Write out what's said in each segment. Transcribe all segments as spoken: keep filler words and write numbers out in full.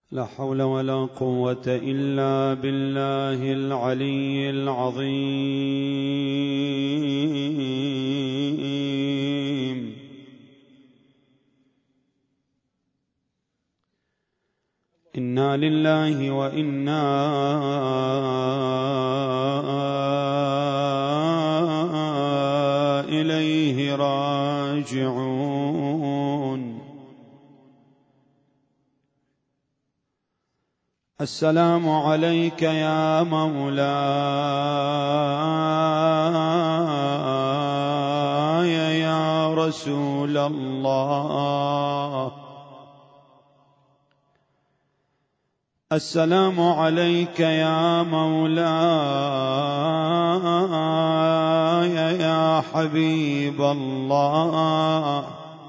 لا حول ولا قوة إلا بالله العلي العظيم. إنا لله وإنا إليه راجعون. السلام عليك يا مولاي يا رسول الله. السلام عليك يا مولاي يا حبيب الله.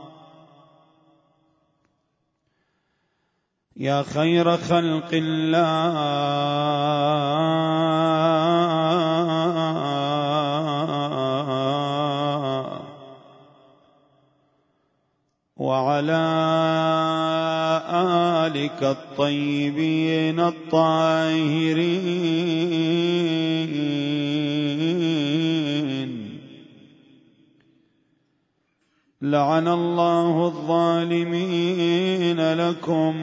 يا خير خلق الله وعلى آلك الطيبين الطاهرين. لعن الله الظالمين لكم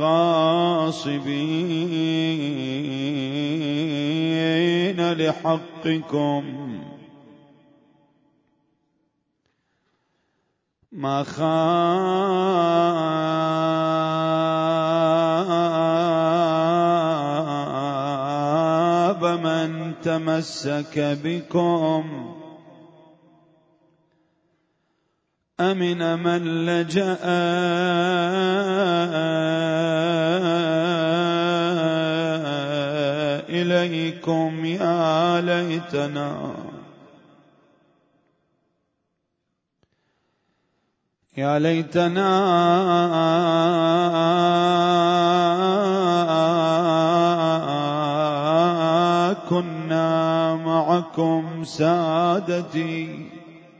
والغاصبين لحقكم. ما خاب من تمسك بكم، أمن من لجأ إليكم. يا ليتنا يا ليتنا كنا معكم سادتي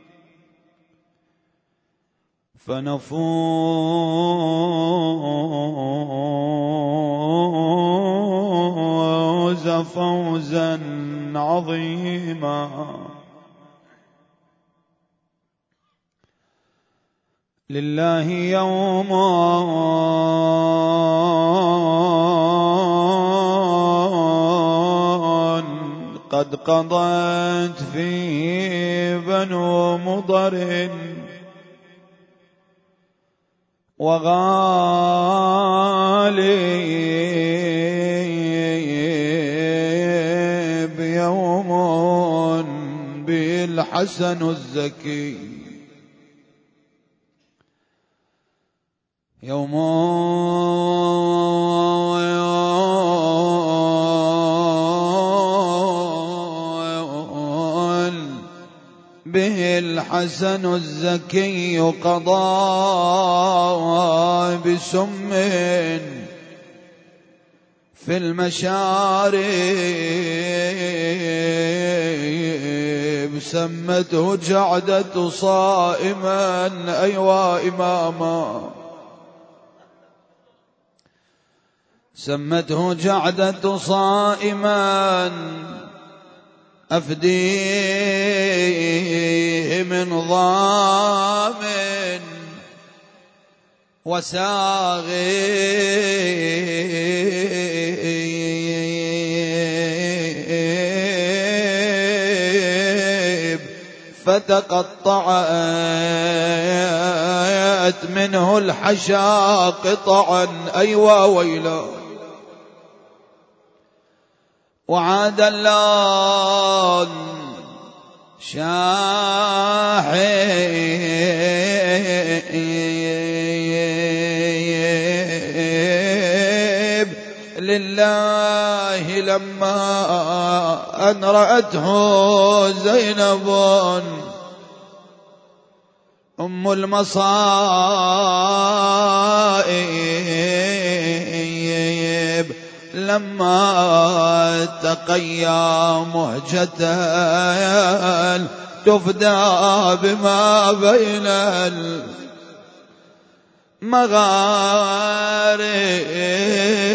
فنفوز فوزا عظيما. لله يوم قد قضت فيه بنو مضر وغالب يوم بالحسن الزكي. يوم به الحسن الزكي قضى بسم في المشارب سمته جعدة صائما. أيوا إماما سمته جعدة صائما أفديه من ضامن وساغب فتقطعت منه الحشا قطعا. أيوا ويلا وعاد اللون شاحب لله لما أن رأته زينب أم المصائب لما تقيا مهجة تفدى بما بين المغارب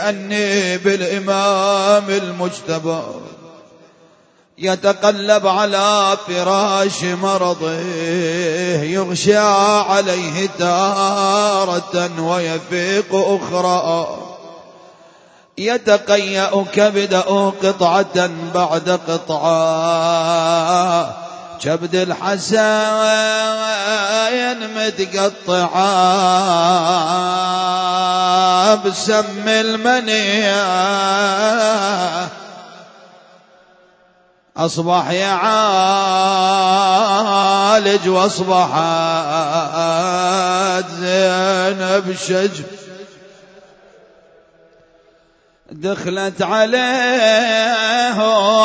كأني بالإمام المجتبى يتقلب على فراش مرضه يغشى عليه تارة ويفيق أخرى يتقيأ كبده قطعة بعد قطعة كبد الحساين متقطعة بسم المنية أصبح يعالج وأصبحت زينب شجر دخلت عليه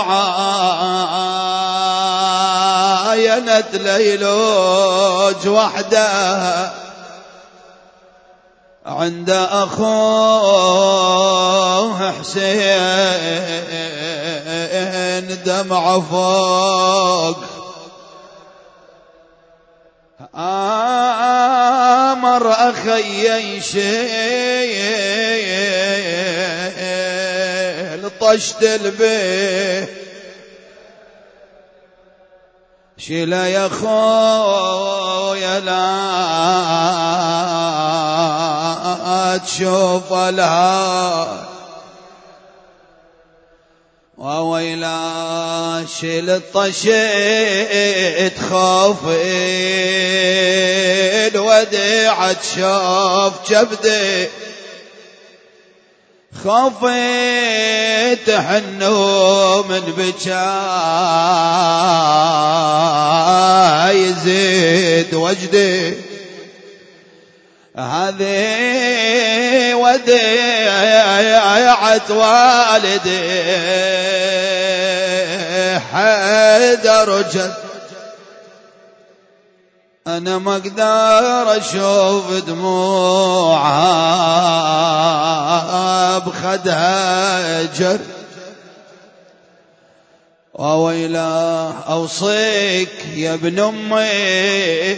عاينت ليلوج وحده عند أخوه حسين دمع فوق آمر أخي شيل طشت البيت شيله يا خويا لا تشوف لها وويلا شيل الطشيت خوفي الوديعة تشوف كبدي خوفي تحنو من بكاء يزيد وجدي هذه وديعة والدي حيدر جد أنا ما أقدر أشوف دموعها بخدها جر وويلا أوصيك يا ابن أمي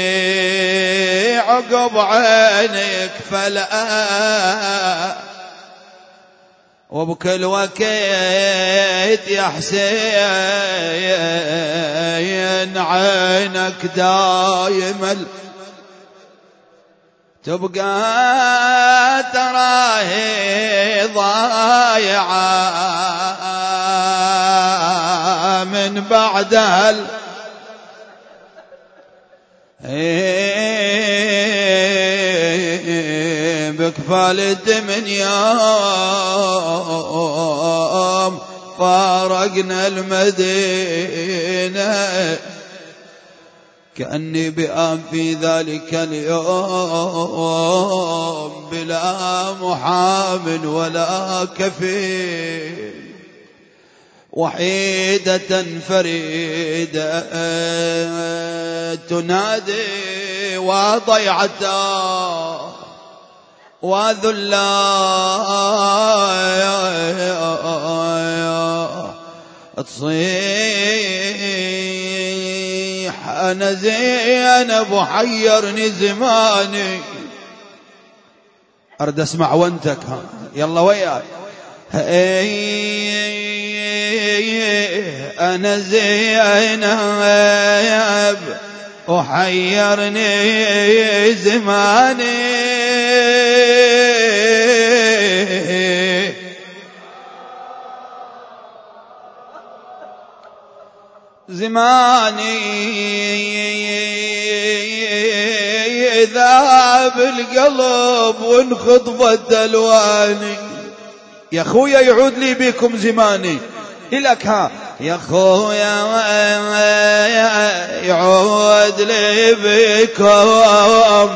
عقب عينك فلا وبكل وقت يا حسين عينك دايما تبقى تراهي ضايعة من بعدها بكفالة من يوم فارقنا المدينة كأني بآم في ذلك اليوم بلا محام ولا كفيل وحيدة فريدة تنادي وضيعتا وذلا تصيح أنا زينب وحيرني زماني أرد أسمع وانتك ها يلا وياي أنا زينب وحيرني زماني زماني ذاب القلب وانخطفت ألواني يا خويا يعود لي بكم زماني إلك ها يا خويا يعود لي بكم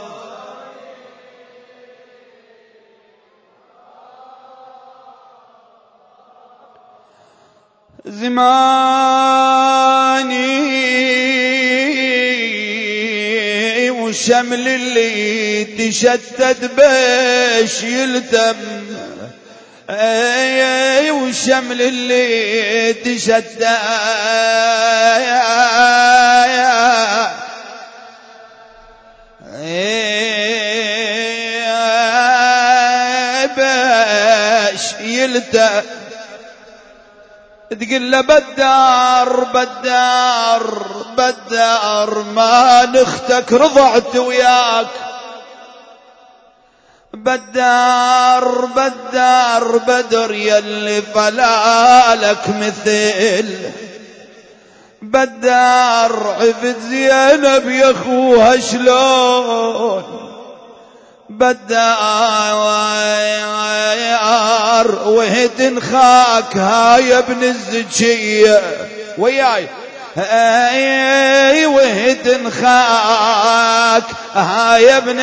زماني وشمل اللي تشتت باش يلتم اي وشمل اللي تشتت دبش يلتأ تقول له بدار بدار بدار ما نختك رضعت وياك بدار بدار بدر يلي فلالك مثل بدار عفت زينب يا اخوها شلون بدار وهد خاك هاي ابن الزكية وياي اي وهد خاك هاي ابن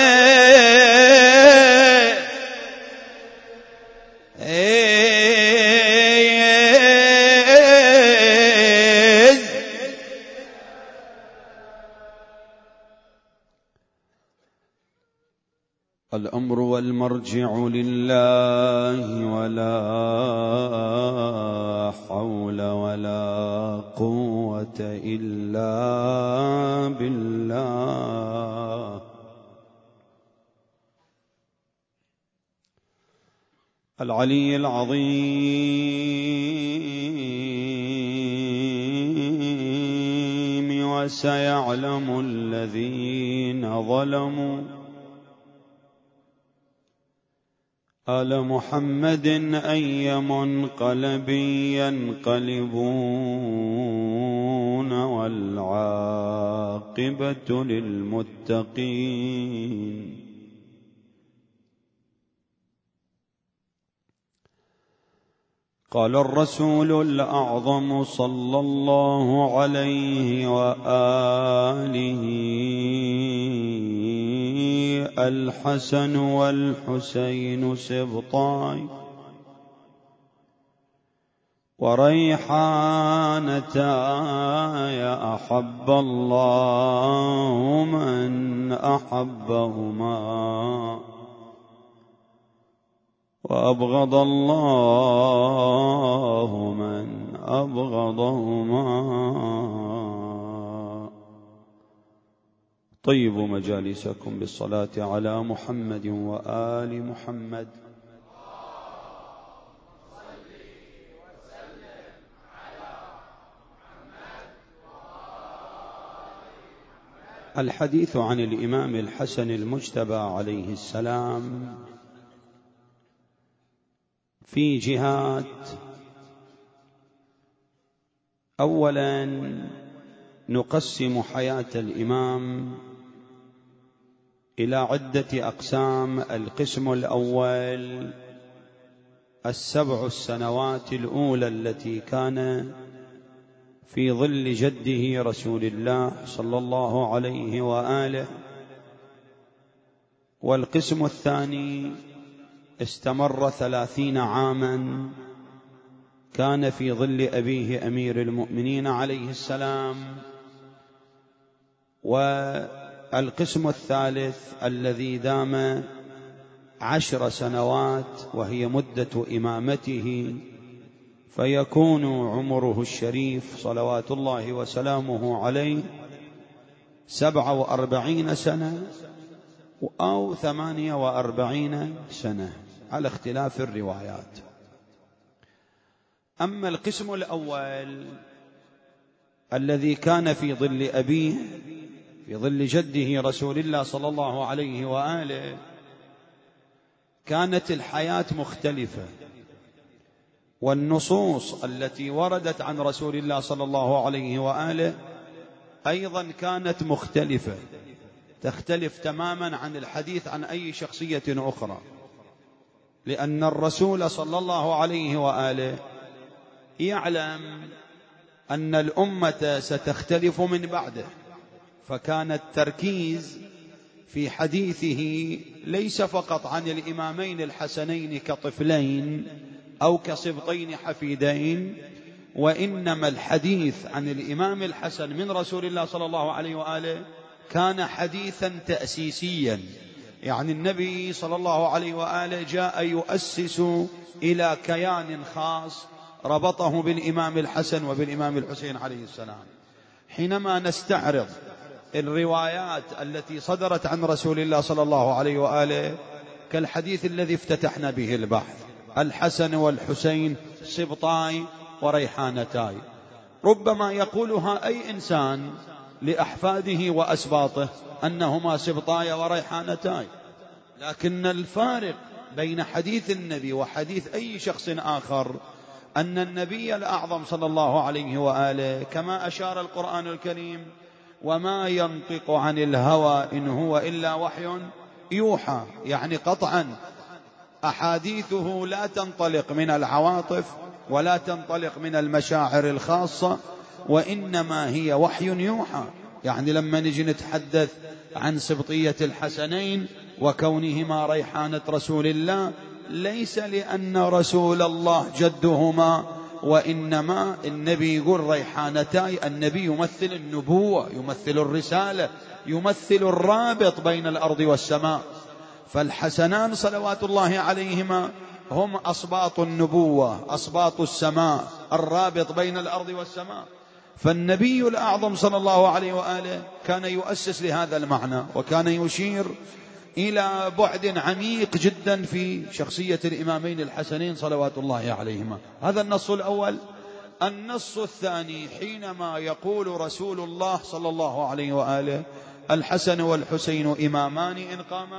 الأمر والمرجع لله ولا حول ولا قوة إلا بالله. العلي العظيم وسيعلم الذين ظلموا آل محمد أي منقلب ينقلبون والعاقبة للمتقين. قال الرسول الأعظم صلى الله عليه وآله الحسن والحسين سبطاي وريحانتاي أحب الله من أحبهما وأبغض الله من أبغضهما. طيبوا مجالسكم بالصلاة على محمد وآل محمد. الحديث عن الإمام الحسن المجتبى عليه السلام في جهات. أولا نقسم حياة الإمام إلى عدة أقسام. القسم الأول السبع السنوات الأولى التي كان في ظل جده رسول الله صلى الله عليه وآله. والقسم الثاني استمر ثلاثين عاما كان في ظل أبيه أمير المؤمنين عليه السلام. والقسم الثالث الذي دام عشر سنوات وهي مدة إمامته، فيكون عمره الشريف صلوات الله وسلامه عليه سبع وأربعين سنة أو ثمانية وأربعين سنة على اختلاف الروايات. أما القسم الأول الذي كان في ظل أبيه في ظل جده رسول الله صلى الله عليه وآله، كانت الحياة مختلفة، والنصوص التي وردت عن رسول الله صلى الله عليه وآله أيضا كانت مختلفة، تختلف تماما عن الحديث عن أي شخصية أخرى، لأن الرسول صلى الله عليه وآله يعلم أن الأمة ستختلف من بعده، فكان التركيز في حديثه ليس فقط عن الإمامين الحسنين كطفلين أو كصبطين حفيدين، وإنما الحديث عن الإمام الحسن من رسول الله صلى الله عليه وآله كان حديثا تأسيسيا، يعني النبي صلى الله عليه وآله جاء يؤسس إلى كيان خاص ربطه بالإمام الحسن وبالإمام الحسين عليه السلام. حينما نستعرض الروايات التي صدرت عن رسول الله صلى الله عليه وآله كالحديث الذي افتتحنا به البحث، الحسن والحسين سبطاي وريحانتاي. ربما يقولها أي إنسان لأحفاده وأسباطه أنهما سبطاي وريحانتاي، لكن الفارق بين حديث النبي وحديث أي شخص آخر أن النبي الأعظم صلى الله عليه وآله كما أشار القرآن الكريم: وما ينطق عن الهوى إن هو إلا وحي يوحى، يعني قطعا أحاديثه لا تنطلق من العواطف ولا تنطلق من المشاعر الخاصة، وإنما هي وحي يوحى. يعني لما نجي نتحدث عن سبطية الحسنين وكونهما ريحانة رسول الله، ليس لأن رسول الله جدهما، وإنما النبي يقول ريحانتاي، النبي يمثل النبوة، يمثل الرسالة، يمثل الرابط بين الأرض والسماء. فالحسنان صلوات الله عليهما هم أصباط النبوة، أصباط السماء، الرابط بين الأرض والسماء. فالنبي الأعظم صلى الله عليه وآله كان يؤسس لهذا المعنى، وكان يشير إلى بعد عميق جدا في شخصية الإمامين الحسنين صلوات الله عليهما. هذا النص الأول. النص الثاني: حينما يقول رسول الله صلى الله عليه وآله: الحسن والحسين إمامان إن قاما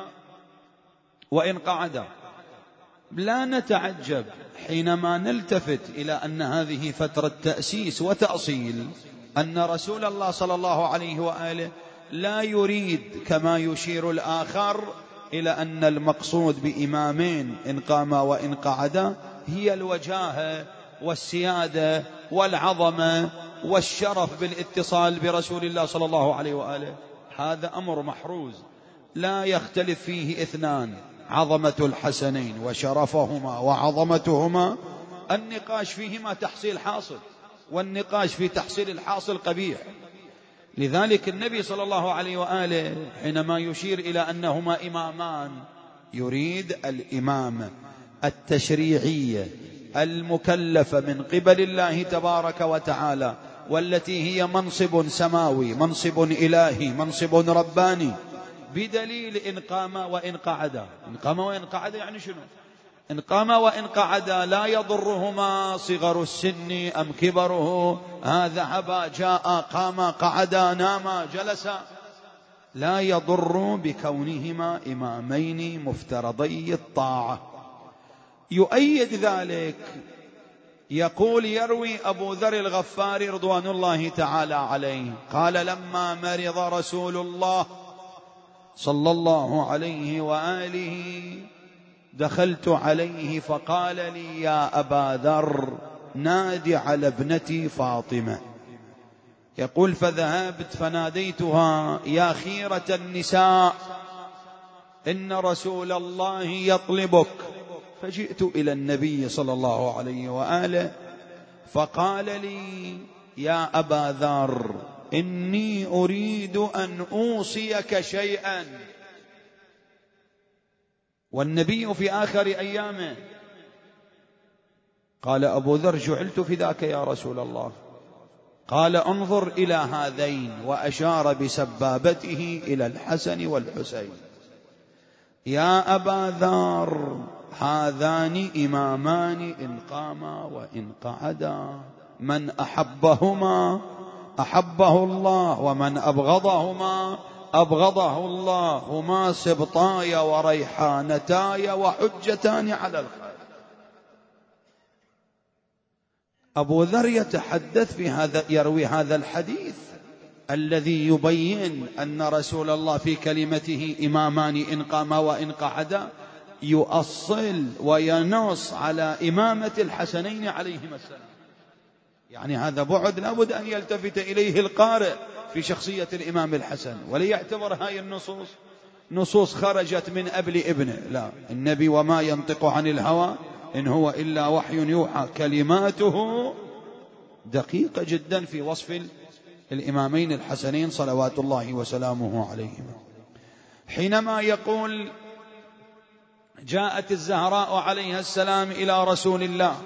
وإن قعدا، لا نتعجب حينما نلتفت إلى أن هذه فترة تأسيس وتأصيل، أن رسول الله صلى الله عليه وآله لا يريد كما يشير الآخر إلى أن المقصود بإمامين إن قاما وإن قعدا هي الوجاهة والسيادة والعظمة والشرف بالاتصال برسول الله صلى الله عليه وآله. هذا أمر محروز لا يختلف فيه اثنان: عظمة الحسنين وشرفهما وعظمتهما، النقاش فيهما تحصيل حاصل، والنقاش في تحصيل الحاصل قبيح. لذلك النبي صلى الله عليه وآله حينما يشير إلى أنهما إمامان يريد الإمامة التشريعية المكلفة من قبل الله تبارك وتعالى، والتي هي منصب سماوي، منصب إلهي، منصب رباني، بدليل إن قام وإن قعد. إن قام وإن قعد يعني شنو؟ إن قام وإن قعد لا يضرهما صغر السن أم كبره، هذا ذهب جاء قام قعد نام جلس، لا يضر بكونهما إمامين مفترضي الطاعة. يؤيد ذلك يقول يروي أبو ذر الغفاري رضوان الله تعالى عليه قال: لما مرض رسول الله صلى الله عليه وآله دخلت عليه فقال لي: يا أبا ذر نادي على ابنتي فاطمة. يقول: فذهبت فناديتها: يا خيرة النساء إن رسول الله يطلبك. فجئت إلى النبي صلى الله عليه وآله فقال لي: يا أبا ذر إني أريد أن أوصيك شيئا. والنبي في آخر أيامه. قال أبو ذر: جعلت فداك يا رسول الله. قال: انظر إلى هذين، وأشار بسبابته إلى الحسن والحسين. يا أبا ذر هذان إمامان إن قاما وإن قعدا، من أحبهما أحبه الله، ومن أبغضهما أبغضه الله، هما سبطاي وريحانتاي وحجتان على الخير. أبو ذر يتحدث في هذا، يروي هذا الحديث الذي يبين أن رسول الله في كلمته إمامان إن قاما وإن قعدا يؤصل وينص على إمامة الحسنين عليهما السلام. يعني هذا بعد لابد أن يلتفت إليه القارئ في شخصية الإمام الحسن، وليعتبر هاي النصوص نصوص خرجت من أبل ابنه. لا، النبي وما ينطق عن الهوى إن هو إلا وحي يوحى، كلماته دقيقة جدا في وصف الإمامين الحسنين صلوات الله وسلامه عليهما. حينما يقول: جاءت الزهراء عليها السلام إلى رسول الله،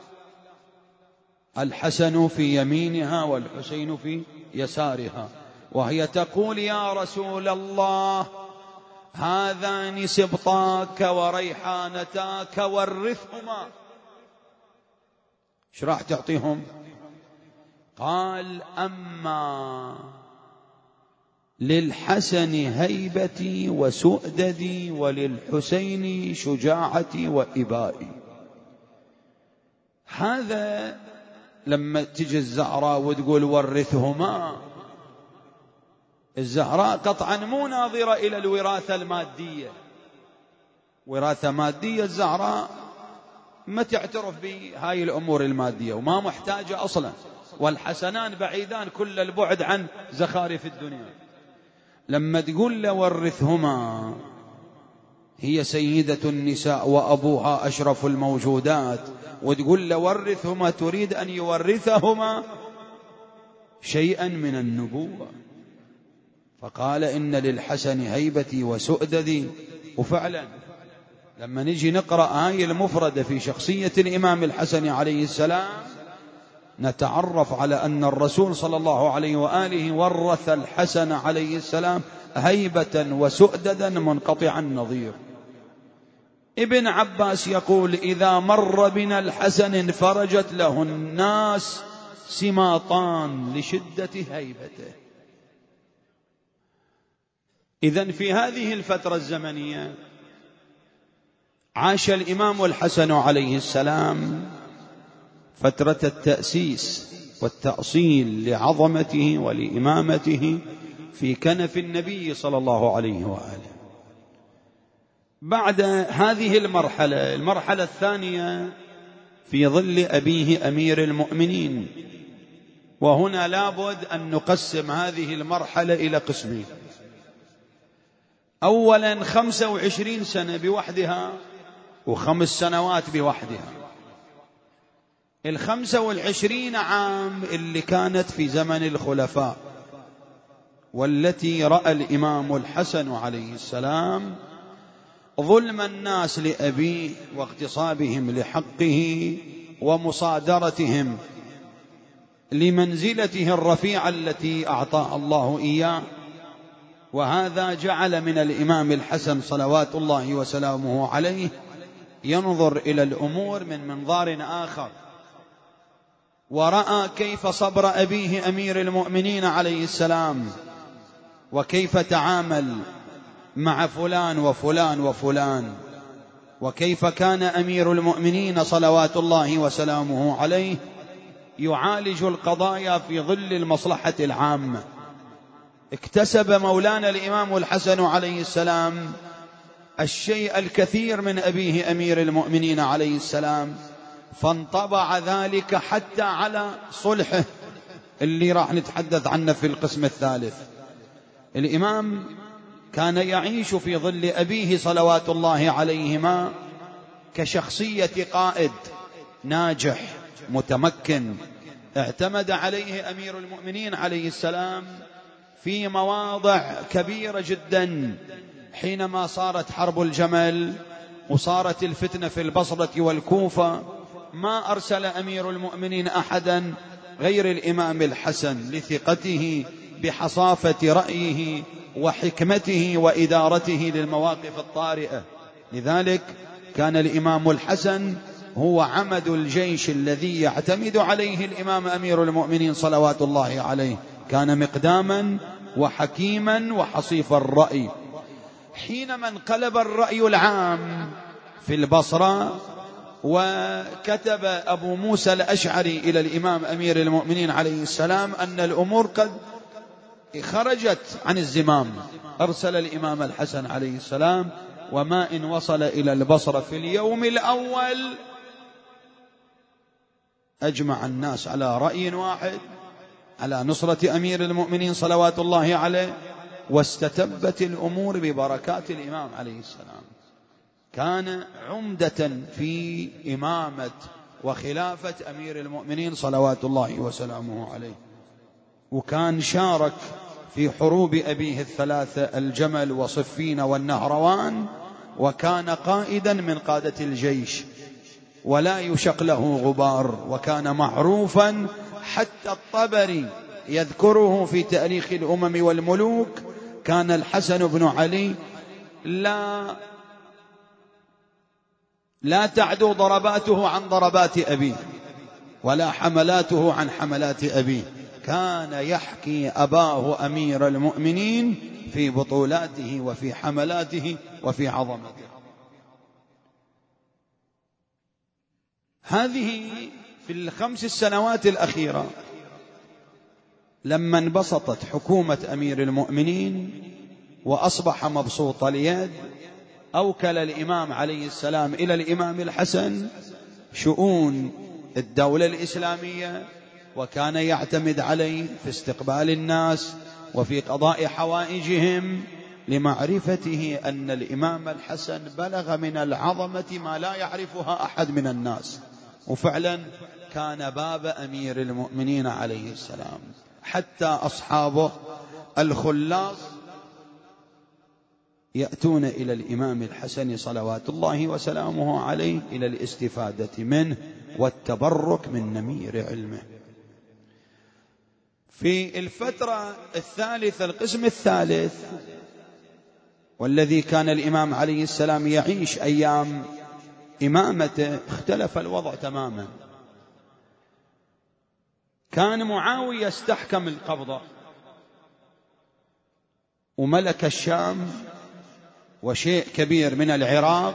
الحسن في يمينها والحسين في يسارها، وهي تقول: يا رسول الله هذان سبطاك وريحانتاك ورثهما. ايش راح تعطيهم؟ قال أما للحسن هيبتي وسؤددي وللحسين شجاعتي وإبائي. هذا لما تجي الزهراء وتقول ورثهما، الزهراء قطعا مو ناظرة إلى الوراثة المادية، وراثة مادية الزهراء ما تعترف بهاي الأمور المادية وما محتاجة أصلا، والحسنان بعيدان كل البعد عن زخارف الدنيا. لما تقول له ورثهما، هي سيدة النساء وأبوها أشرف الموجودات، وتقول له ورثهما تريد أن يورثهما شيئا من النبوة. فقال إن للحسن هيبتي وسؤددي. وفعلا لما نجي نقرأ آية المفردة في شخصية الإمام الحسن عليه السلام نتعرف على أن الرسول صلى الله عليه وآله ورث الحسن عليه السلام هيبة وسؤددا منقطع النظير. ابن عباس يقول إذا مر بنا الحسن انفرجت له الناس سماطان لشدة هيبته. إذن في هذه الفترة الزمنية عاش الإمام الحسن عليه السلام فترة التأسيس والتأصيل لعظمته ولإمامته في كنف النبي صلى الله عليه وآله. بعد هذه المرحلة، المرحلة الثانية في ظل أبيه أمير المؤمنين، وهنا لابد أن نقسم هذه المرحلة إلى قسمين. أولا خمسة وعشرين سنة بوحدها وخمس سنوات بوحدها. الخمسة والعشرين عام اللي كانت في زمن الخلفاء، والتي رأى الإمام الحسن عليه السلام ظلم الناس لأبيه واغتصابهم لحقه ومصادرتهم لمنزلته الرفيعة التي أعطاه الله إياه. وهذا جعل من الإمام الحسن صلوات الله وسلامه عليه ينظر إلى الأمور من منظار آخر، ورأى كيف صبر أبيه أمير المؤمنين عليه السلام، وكيف تعامل مع فلان وفلان وفلان، وكيف كان أمير المؤمنين صلوات الله وسلامه عليه يعالج القضايا في ظل المصلحة العامة. اكتسب مولانا الإمام الحسن عليه السلام الشيء الكثير من أبيه أمير المؤمنين عليه السلام، فانطبع ذلك حتى على صلحه اللي راح نتحدث عنه في القسم الثالث. الإمام كان يعيش في ظل أبيه صلوات الله عليهما كشخصية قائد ناجح متمكن، اعتمد عليه أمير المؤمنين عليه السلام في مواضع كبيرة جدا. حينما صارت حرب الجمل وصارت الفتنة في البصرة والكوفة، ما أرسل أمير المؤمنين أحدا غير الإمام الحسن لثقته بحصافة رأيه وحكمته وإدارته للمواقف الطارئة. لذلك كان الإمام الحسن هو عمد الجيش الذي يعتمد عليه الإمام أمير المؤمنين صلوات الله عليه. كان مقداما وحكيما وحصيف الرأي. حينما انقلب الرأي العام في البصرة وكتب أبو موسى الأشعري إلى الإمام أمير المؤمنين عليه السلام أن الأمور قد خرجت عن الزمام، أرسل الإمام الحسن عليه السلام، وما إن وصل إلى البصرة في اليوم الأول أجمع الناس على رأي واحد على نصرة أمير المؤمنين صلوات الله عليه، واستتبت الأمور ببركات الإمام عليه السلام. كان عمدة في إمامة وخلافة أمير المؤمنين صلوات الله وسلامه عليه، وكان شارك في حروب أبيه الثلاثة الجمل وصفين والنهروان، وكان قائدا من قادة الجيش ولا يشق له غبار، وكان معروفا حتى الطبري يذكره في تاريخ الأمم والملوك. كان الحسن بن علي لا لا تعدو ضرباته عن ضربات أبيه ولا حملاته عن حملات أبيه. كان يحكي أباه أمير المؤمنين في بطولاته وفي حملاته وفي عظمته. هذه في الخمس السنوات الأخيرة لما انبسطت حكومة أمير المؤمنين وأصبح مبسوط اليد، أوكل الإمام عليه السلام إلى الإمام الحسن شؤون الدولة الإسلامية، وكان يعتمد عليه في استقبال الناس وفي قضاء حوائجهم، لمعرفته أن الإمام الحسن بلغ من العظمة ما لا يعرفها أحد من الناس. وفعلا كان باب أمير المؤمنين عليه السلام، حتى أصحابه الخلاص يأتون إلى الإمام الحسن صلوات الله وسلامه عليه إلى الاستفادة منه والتبرك من نمير علمه. في الفترة الثالثة، القسم الثالث، والذي كان الإمام عليه السلام يعيش أيام إمامته، اختلف الوضع تماما. كان معاوية استحكم القبضة وملك الشام وشيء كبير من العراق،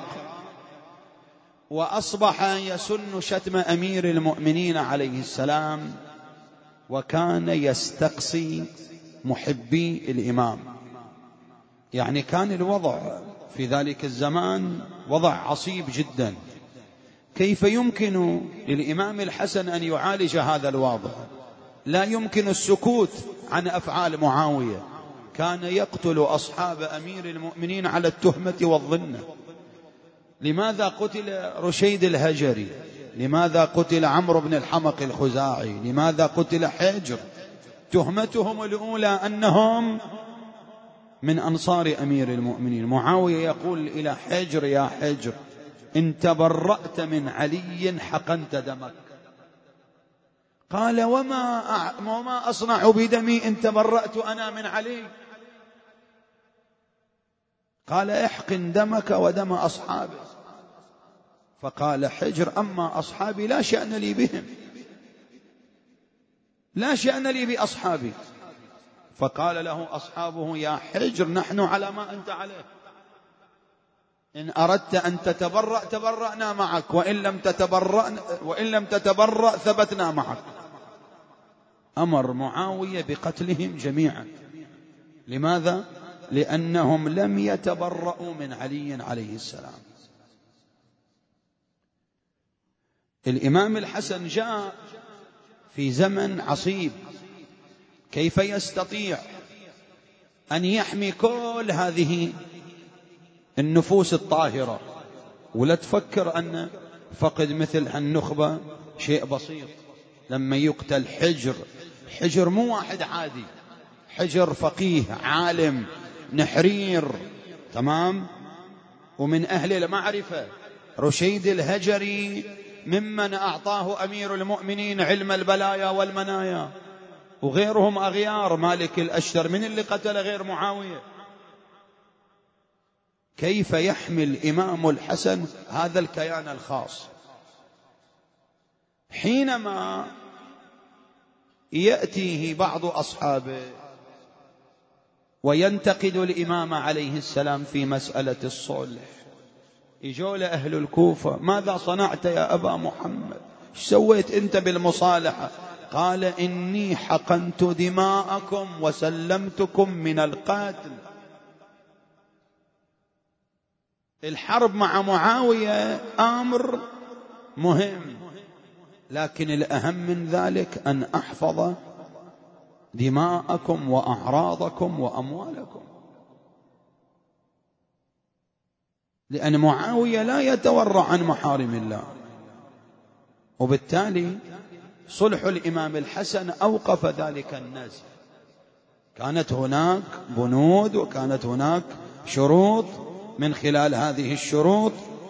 وأصبح يسن شتم أمير المؤمنين عليه السلام، وكان يستقصي محبي الإمام. يعني كان الوضع في ذلك الزمان وضع عصيب جدا. كيف يمكن للإمام الحسن أن يعالج هذا الوضع؟ لا يمكن السكوت عن أفعال معاوية. كان يقتل أصحاب أمير المؤمنين على التهمة والظنة. لماذا قتل رشيد الهجري؟ لماذا قتل عمرو بن الحمق الخزاعي؟ لماذا قتل حجر؟ تهمتهم الأولى أنهم من أنصار أمير المؤمنين. معاوية يقول إلى حجر: يا حجر، إن تبرأت من علي حقنت دمك. قال: وما وما أصنع بدمي إن تبرأت أنا من علي؟ قال: احقن دمك ودم أصحابه. فقال حجر: أما أصحابي لا شأن لي بهم، لا شأن لي بأصحابي. فقال له أصحابه: يا حجر، نحن على ما أنت عليه، إن أردت أن تتبرأ تبرأنا معك، وإن لم تتبرأ وإن لم تتبرأ ثبتنا معك. أمر معاوية بقتلهم جميعا. لماذا؟ لأنهم لم يتبرؤوا من علي عليه السلام. الإمام الحسن جاء في زمن عصيب. كيف يستطيع أن يحمي كل هذه النفوس الطاهرة؟ ولا تفكر أن فقد مثل النخبة شيء بسيط. لما يقتل حجر، حجر مو واحد عادي، حجر فقيه عالم نحرير، تمام، ومن أهل المعرفة. رشيد الهجري ممن أعطاه أمير المؤمنين علم البلايا والمنايا، وغيرهم أغيار. مالك الأشتر من اللي قتل غير معاوية. كيف يحمي الإمام الحسن هذا الكيان الخاص؟ حينما يأتيه بعض أصحابه وينتقد الإمام عليه السلام في مسألة الصلح، يجول أهل الكوفة: ماذا صنعت يا أبا محمد؟ ايش سويت أنت بالمصالحة؟ قال: إني حقنت دماءكم وسلمتكم من القاتل. الحرب مع معاوية أمر مهم، لكن الأهم من ذلك أن أحفظ دماءكم وأعراضكم وأموالكم. لأن معاوية لا يتورع عن محارم الله، وبالتالي صلح الإمام الحسن أوقف ذلك النزف. كانت هناك بنود وكانت هناك شروط. من خلال هذه الشروط،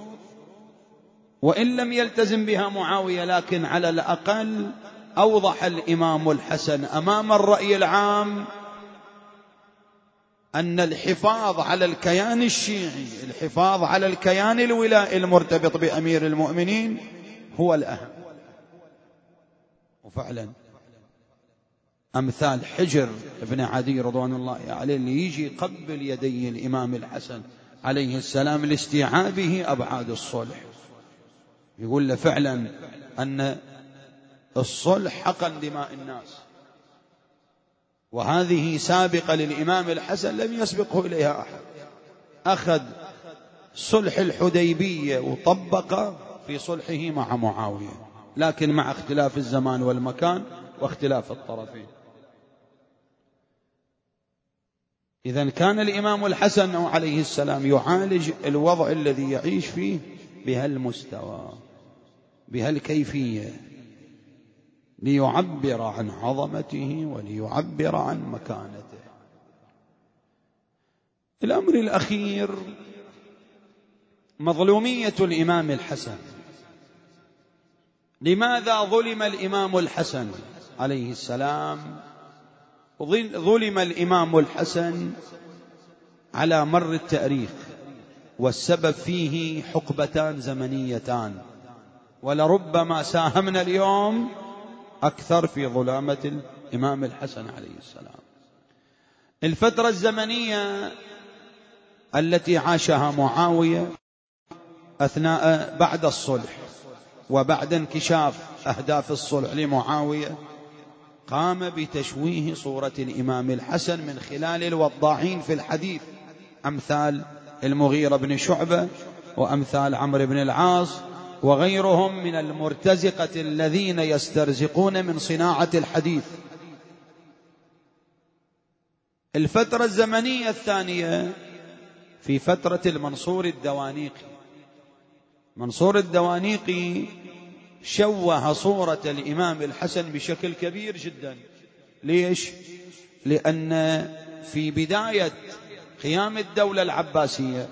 وإن لم يلتزم بها معاوية، لكن على الأقل أوضح الإمام الحسن أمام الرأي العام أن الحفاظ على الكيان الشيعي، الحفاظ على الكيان الولائي المرتبط بأمير المؤمنين هو الأهم. وفعلا أمثال حجر بن عدي رضوان الله عليه اللي يجي قبل يدي الإمام الحسن عليه السلام لاستيعابه أبعاد الصلح، يقول له فعلا أن الصلح حقن دماء الناس، وهذه سابقة للإمام الحسن لم يسبقه إليها أحد. أخذ صلح الحديبية وطبق في صلحه مع معاوية، لكن مع اختلاف الزمان والمكان واختلاف الطرفين. إذن كان الإمام الحسن عليه السلام يعالج الوضع الذي يعيش فيه بهالمستوى بهالكيفية، ليعبر عن عظمته وليعبر عن مكانته. الأمر الأخير مظلومية الإمام الحسن. لماذا ظلم الإمام الحسن عليه السلام؟ ظلم الإمام الحسن على مر التاريخ، والسبب فيه حقبتان زمنيتان، ولربما ساهمنا اليوم أكثر في ظلامة الإمام الحسن عليه السلام. الفترة الزمنية التي عاشها معاوية أثناء بعد الصلح وبعد انكشاف أهداف الصلح لمعاوية، قام بتشويه صورة الإمام الحسن من خلال الوضاعين في الحديث، أمثال المغيرة بن شعبة وأمثال عمرو بن العاص وغيرهم من المرتزقة الذين يسترزقون من صناعة الحديث. الفترة الزمنية الثانية في فترة المنصور الدوانيقي. منصور الدوانيقي شوه صورة الإمام الحسن بشكل كبير جدا. ليش؟ لأن في بداية قيام الدولة العباسية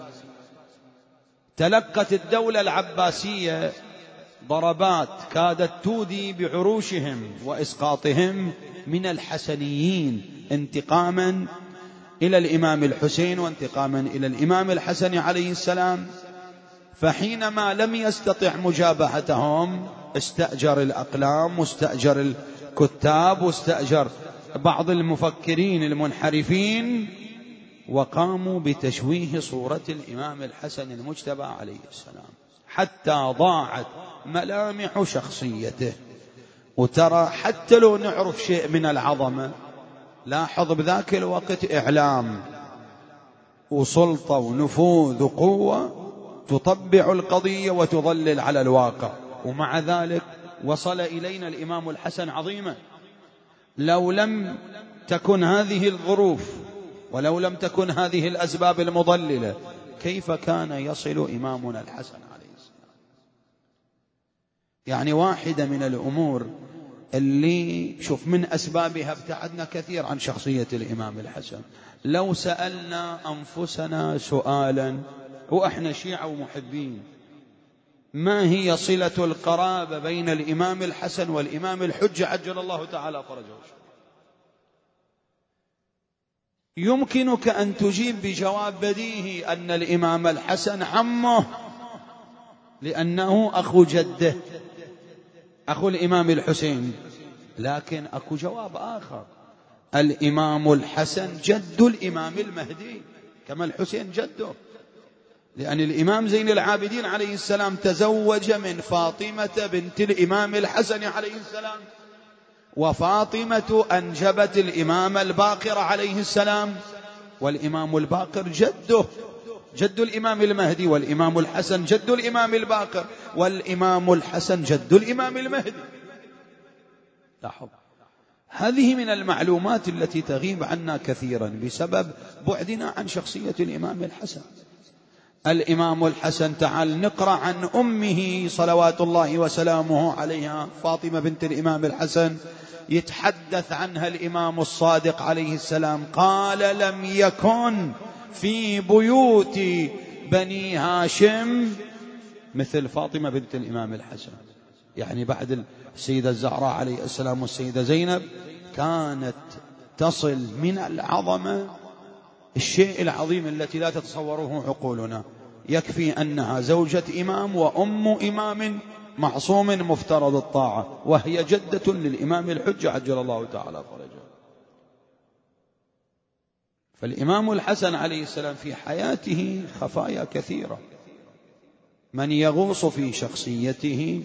تلقت الدولة العباسية ضربات كادت تودي بعروشهم وإسقاطهم من الحسنيين، انتقاما إلى الإمام الحسين وانتقاما إلى الإمام الحسن عليه السلام. فحينما لم يستطع مجابهتهم استأجر الأقلام واستأجر الكتاب واستأجر بعض المفكرين المنحرفين، وقاموا بتشويه صورة الإمام الحسن المجتبى عليه السلام حتى ضاعت ملامح شخصيته. وترى حتى لو نعرف شيء من العظمة، لاحظ بذاك الوقت إعلام وسلطة ونفوذ وقوة تطبع القضية وتظلل على الواقع، ومع ذلك وصل إلينا الإمام الحسن عظيما. لو لم تكن هذه الظروف ولو لم تكن هذه الأسباب المضللة، كيف كان يصل إمامنا الحسن عليه السلام؟ يعني واحدة من الأمور اللي شوف من أسبابها ابتعدنا كثير عن شخصية الإمام الحسن. لو سألنا أنفسنا سؤالا وإحنا شيعة ومحبين، ما هي صلة القرابة بين الإمام الحسن والإمام الحجة عجل الله تعالى فرجه؟ يمكنك أن تجيب بجواب بديهي أن الإمام الحسن عمه، لأنه أخو جده أخو الإمام الحسين. لكن أكو جواب آخر، الإمام الحسن جد الإمام المهدي كما الحسين جده، لأن الإمام زين العابدين عليه السلام تزوج من فاطمة بنت الإمام الحسن عليه السلام، وفاطمة أنجبت الإمام الباقر عليه السلام، والإمام الباقر جده جد الإمام المهدي، والإمام الحسن جد الإمام الباقر، والإمام الحسن جد الإمام المهدي. لاحظ، هذه من المعلومات التي تغيب عنا كثيرا بسبب بعدنا عن شخصية الإمام الحسن. الإمام الحسن، تعال نقرأ عن أمه صلوات الله وسلامه عليها فاطمة بنت الإمام الحسن. يتحدث عنها الإمام الصادق عليه السلام، قال: لم يكن في بيوت بني هاشم مثل فاطمة بنت الإمام الحسن. يعني بعد السيدة الزهراء عليه السلام والسيدة زينب كانت تصل من العظمة الشيء العظيم التي لا تتصوره عقولنا. يكفي أنها زوجة إمام وأم إمام معصوم مفترض الطاعة، وهي جدة للإمام الحجة عجل الله تعالى فرجه. فالإمام الحسن عليه السلام في حياته خفايا كثيرة. من يغوص في شخصيته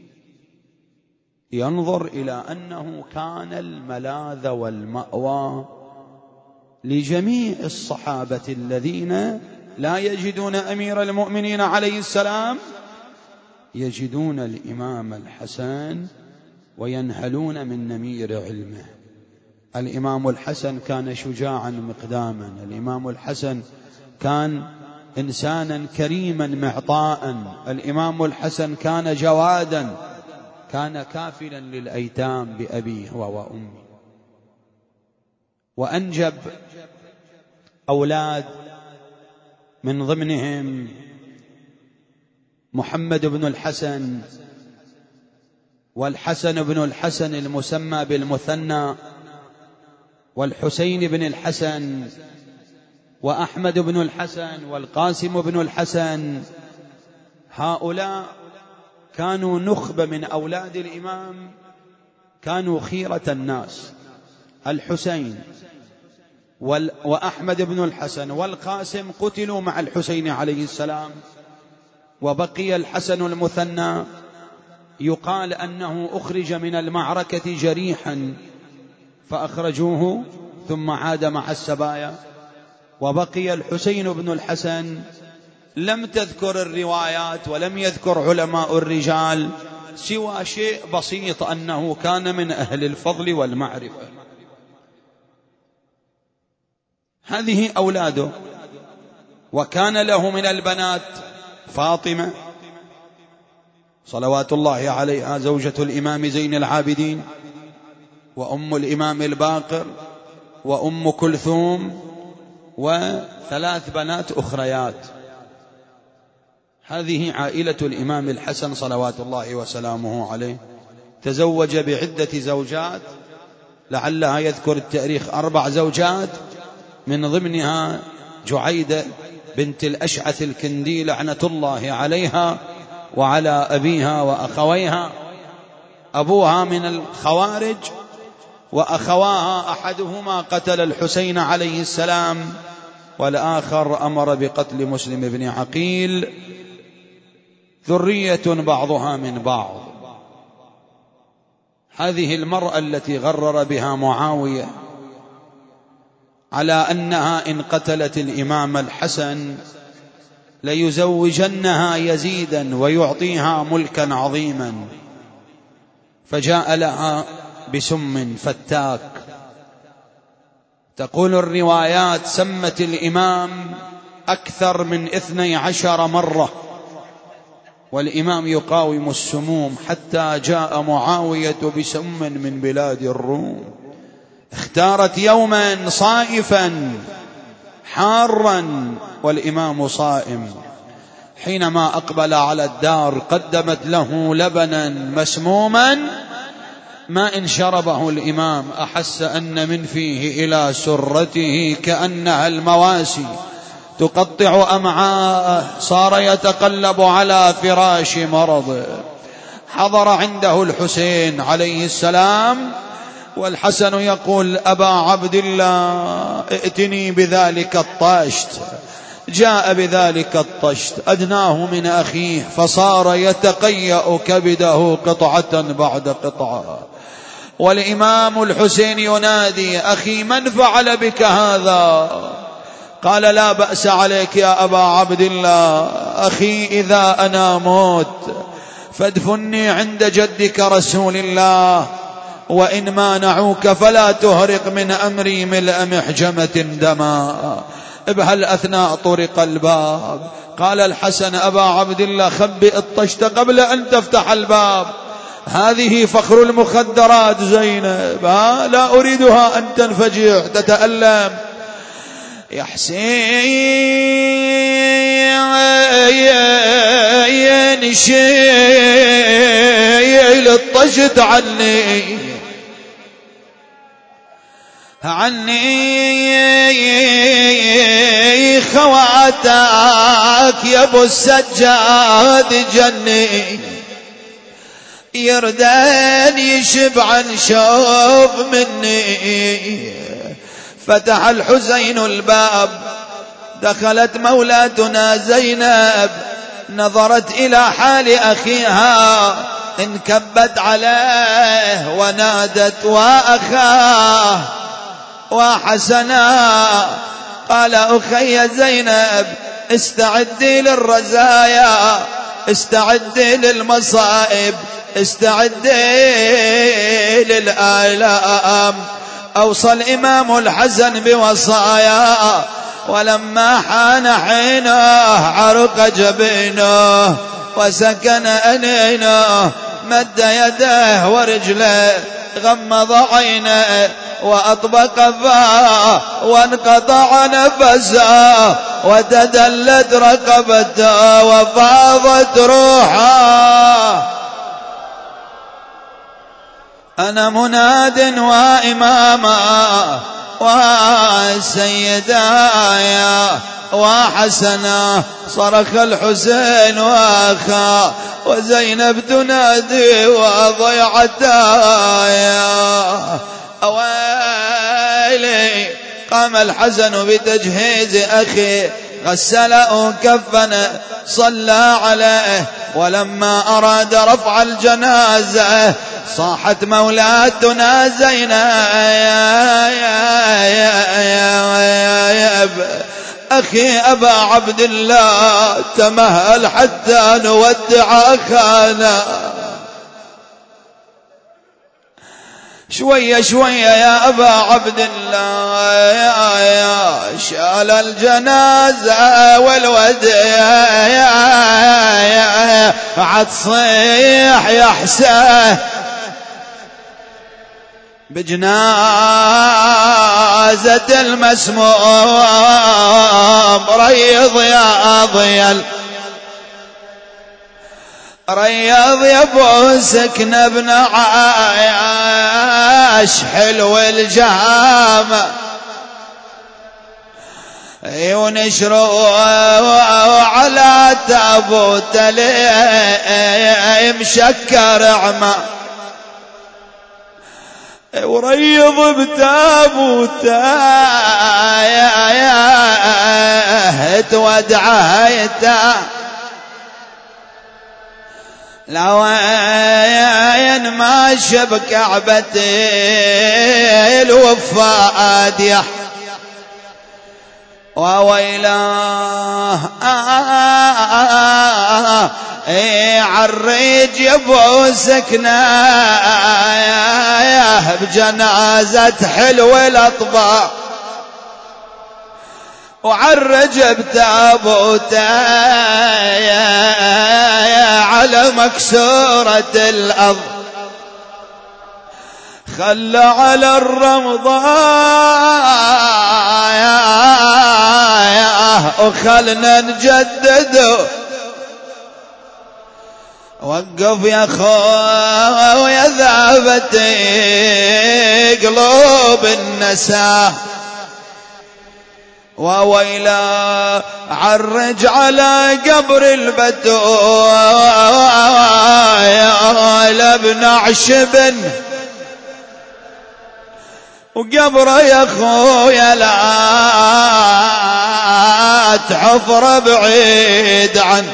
ينظر إلى أنه كان الملاذ والمأوى لجميع الصحابة الذين لا يجدون أمير المؤمنين عليه السلام، يجدون الإمام الحسن وينهلون من نمير علمه. الإمام الحسن كان شجاعا مقداما، الإمام الحسن كان إنسانا كريما معطاء، الإمام الحسن كان جوادا، كان كافلا للأيتام بأبيه وأمه. وأنجب أولاد من ضمنهم محمد بن الحسن، والحسن بن الحسن المسمى بالمثنى، والحسين بن الحسن، وأحمد بن الحسن، والقاسم بن الحسن. هؤلاء كانوا نخبة من أولاد الإمام، كانوا خيرة الناس. الحسين وأحمد بن الحسن والقاسم قتلوا مع الحسين عليه السلام، وبقي الحسن المثنى يقال أنه أخرج من المعركة جريحا فأخرجوه ثم عاد مع السبايا. وبقي الحسين بن الحسن لم تذكر الروايات ولم يذكر علماء الرجال سوى شيء بسيط، أنه كان من أهل الفضل والمعرفة. هذه أولاده. وكان له من البنات فاطمة صلوات الله عليها زوجة الإمام زين العابدين، وأم الإمام الباقر، وأم كلثوم، وثلاث بنات أخريات. هذه عائلة الإمام الحسن صلوات الله وسلامه عليه. تزوج بعدة زوجات، لعلها يذكر التاريخ أربع زوجات، من ضمنها جعيدة بنت الأشعث الكندي لعنة الله عليها وعلى أبيها وأخويها. أبوها من الخوارج، وأخواها أحدهما قتل الحسين عليه السلام، والآخر أمر بقتل مسلم بن عقيل. ذرية بعضها من بعض. هذه المرأة التي غرر بها معاوية على أنها إن قتلت الإمام الحسن ليزوجنها يزيدا ويعطيها ملكا عظيما، فجاء لها بسم فتاك. تقول الروايات سمت الإمام أكثر من اثني عشر مرة، والإمام يقاوم السموم حتى جاء معاوية بسم من بلاد الروم. اختارت يوما صائفا حارا والإمام صائم، حينما أقبل على الدار قدمت له لبنا مسموما، ما إن شربه الإمام أحس أن من فيه إلى سرته كأنها المواسي تقطع أمعاءه، صار يتقلب على فراش مرضه. حضر عنده الحسين عليه السلام، والحسن يقول أبا عبد الله ائتني بذلك الطشت. جاء بذلك الطشت أدناه من أخيه، فصار يتقيأ كبده قطعة بعد قطعة. والإمام الحسين ينادي أخي من فعل بك هذا؟ قال لا بأس عليك يا أبا عبد الله، أخي إذا أنا موت فادفني عند جدك رسول الله، وإن مانعوك فلا تهرق من أمري ملء محجمة دماء. بهل أثناء طرق الباب قال الحسن أبا عبد الله خبئ الطشت قبل أن تفتح الباب، هذه فخر المخدرات زينب، لا أريدها أن تنفجع تتألم. يا حسين شيل الطشت عني، عني خواتك يا ابو السجاد جني يردان يشبع شوف مني. فتح الحسين الباب دخلت مولاتنا زينب نظرت إلى حال أخيها انكبت عليه ونادت وأخاه وحسنا. قال أخي زينب استعدي للرزايا استعدي للمصائب استعدي للآلام. أوصى الإمام الحسن بوصايا ولما حان حينه عرق جبينه وسكن أنينه مد يده ورجله غمض عينه وأطبق فاه وانقطع نفسه وتدلت رقبته وفاضت روحه. أنا مناد وإماما وسيدايا وحسنا. صرخ الحسين وأخا وزينب تنادي وضيعتايا. أويلي. قام الحسن بتجهيز أخي غسله كفنه صلى عليه. ولما أراد رفع الجنازة صاحت مولاتنا زينب أخي أبا عبد الله تمهل حتى نودع أخانا. شوية شوية يا أبا عبد الله يا يا شال الجنازة والوديع عد صيح يا حسين بجنازة المسموم ريض يا ضيال رياض يا ابو سكنه بن عايش حلو الجهامه ونشروا على تابوت مشكر عمى وريض بتابوته تودعيته لوين ماشي بكعبتي الوفاء يح وويلاه عالريج يبو سكنه بجنازة حلو الأطباء وعرج بتابوته على مكسورة الأرض خلى على الرمضاء وخلنا نجدده وقف يا خويا ذابتي قلوب النساء وويلا عرج على قبر البتول ابن عشب وقبره يا خويا لا تحفر بعيد عنه.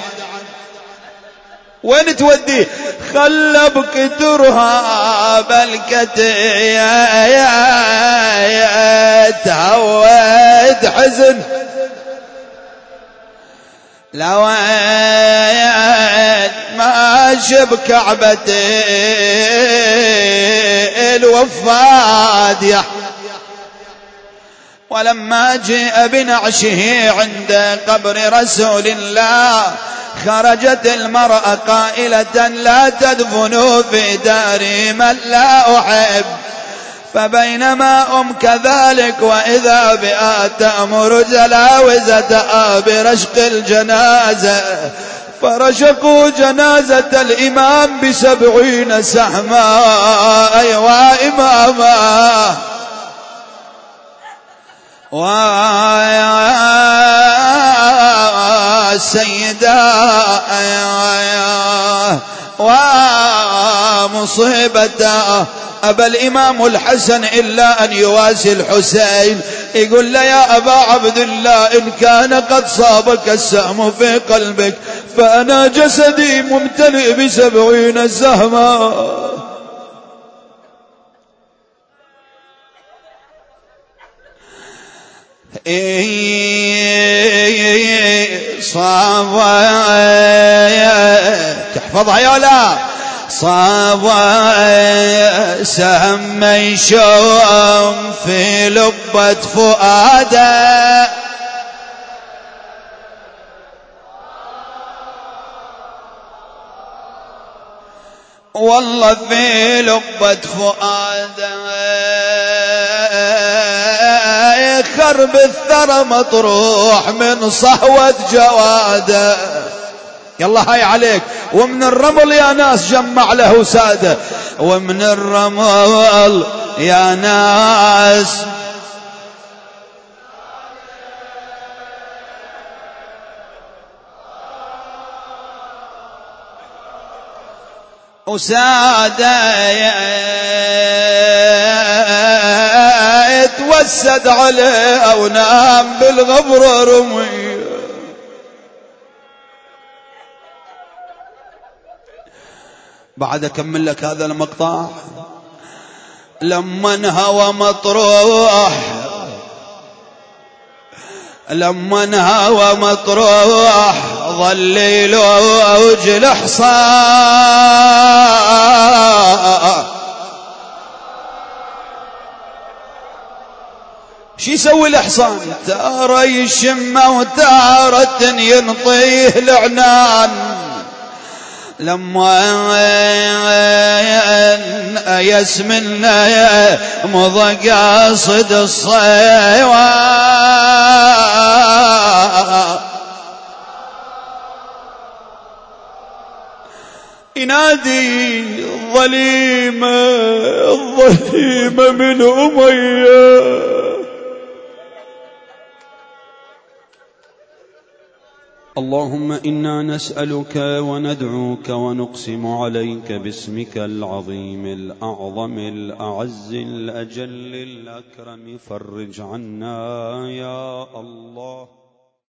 وين توديه؟ خلى بكترها بلكتي تهود حزن لوين ماشي بكعبتي الوفاد يح. ولما جاء بنعشه عند قبر رسول الله خرجت المرأة قائلة لا تدفنوا في داري من لا أحب. فبينما أم كذلك وإذا بها تأمر جلاوزتها برشق الجنازة فرشقوا جنازة الإمام بسبعين سهما. أيوا إماما والسيدة ومصيبته أبى الإمام الحسن إلا أن يواسي الحسين، يقول له يا أبا عبد الله إن كان قد صابك السهم في قلبك فأنا جسدي ممتلئ بسبعين سهما. صاب تحفظها يا لا صاب سهم يشوم في لبة فؤاده، والله في لبة فؤاده خرب الثرى مطروح من صهوة جواده. يلا هاي عليك. ومن الرمل يا ناس جمع له ساده، ومن الرمل يا ناس وساده يتوسد عليه ونام بالغبر رمي. بعد أكمل لك هذا المقطع. لما انهوى مطروح لما انهوى مطروح ظل لوج الحصان، شي يسوي الحصان؟ تارة يشمه وتارة ينطيه العنان. لما يسمنا مضى قاصد الصيوان ينادي الظليمة الظليمة من أمية. اللهم إنا نسألك وندعوك ونقسم عليك باسمك العظيم الأعظم الأعز الأجل الأكرم، فرج عنا يا الله.